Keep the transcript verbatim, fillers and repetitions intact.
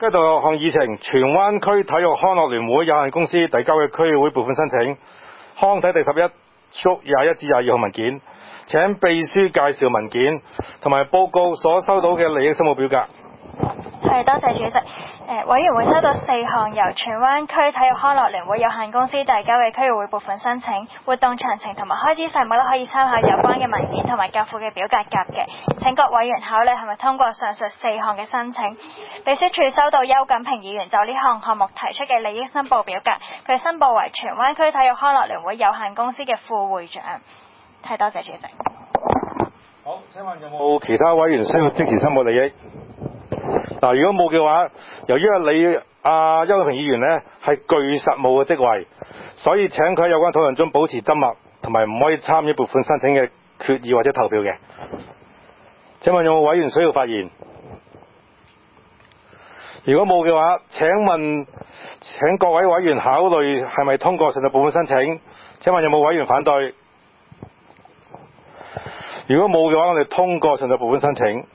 跟住有項議程，荃灣區體育康樂聯會有限公司遞交嘅區議會撥款申請，康體第十一縮廿一至廿二號文件，請秘書介紹文件同埋報告所收到嘅利益申報表格。 係，多謝主席。誒，委員會收到四項由荃灣區體育康樂聯會有限公司遞交嘅區議會撥款申請，活動詳情同埋開支細目都可以參考有關嘅文件同埋較附嘅表格夾嘅。請各委員考慮係咪通過上述四項嘅申請。秘書處收到邱錦平議員就呢項項目提出嘅利益申報表格，佢申報為荃灣區體育康樂聯會有限公司嘅副會長。係，多謝主席。 好，請問有冇其他委員需要即時申報利益？嗱，如果冇嘅話，由於你阿邱錦平議員呢係具實務嘅職位，所以請佢喺有關討論中保持緘默，同埋唔可以參與撥款申請嘅決議或者投票嘅。請問有冇委員需要發言？如果冇嘅話，請問請各位委員考慮係咪通過上述撥款申請？請問有冇委員反對？如果冇嘅話，我哋通過上述撥款申請。